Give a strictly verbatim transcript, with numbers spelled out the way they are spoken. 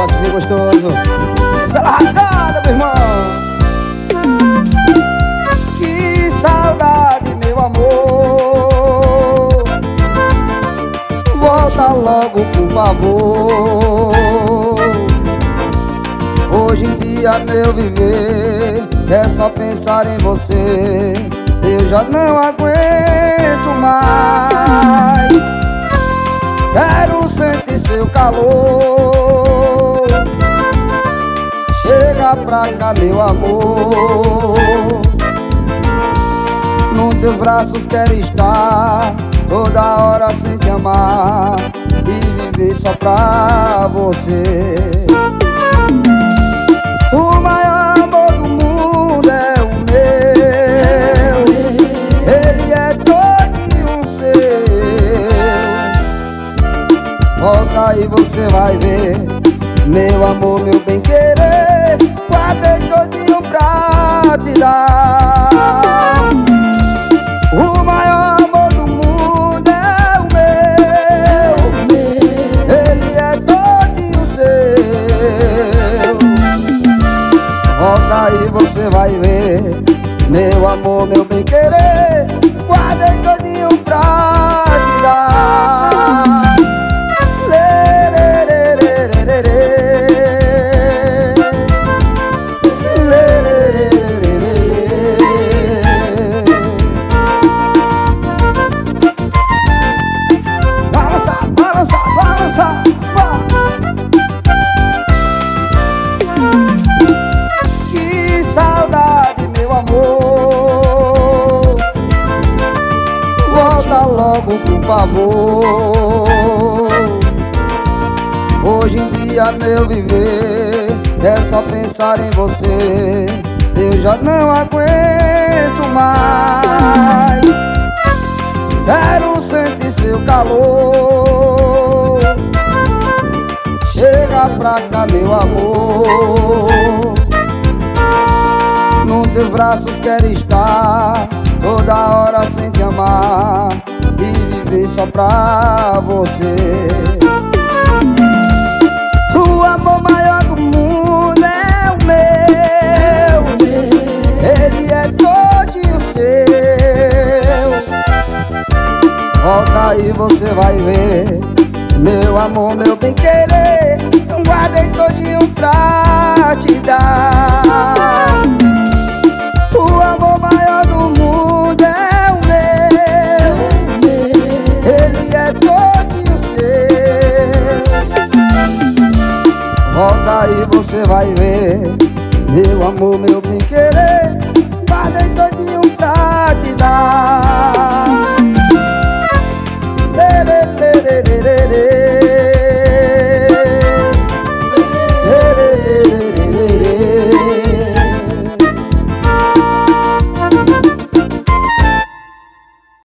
shotzinho gostoso. Cela rasgada, meu irmão. Que saudade, meu amor. Volta logo, por favor. Hoje em dia meu viver é só pensar em você. Eu já não aguento mais. Quero sentir seu calor. Chega pra cá, meu amor. Nos teus braços quero estar toda hora sem te amar e viver só pra você. O maior amor do mundo é o meu. Ele é todinho seu. Volta e você vai ver, meu amor, meu bem-querer. Guardei todinho pra te dar. O maior amor do mundo é o meu. Ele é todinho seu. Volta e você vai ver, meu amor, meu bem-querer. Guardei todinho pra te dar. Lê, lê, lê, lê, lê, lê, lê. Lê, lê, lê, lê, lê, lê. Balança, balança, balança. Saudade, meu amor. Volta logo, por favor. Hoje em dia meu viver é só pensar em você. Eu já não aguento mais. Quero sentir seu calor. Chega pra cá, meu amor. Nos teus braços quero estar toda hora sem te amar e viver só pra você. O amor maior do mundo é o meu. Ele é todinho seu. Volta e você vai ver, meu amor, meu bem-querer. Guardei todinho pra te dar. O amor maior do mundo é o meu. Ele é todinho seu. Volta e você vai ver, meu amor, meu bem-querer. Guardei todinho pra te dar.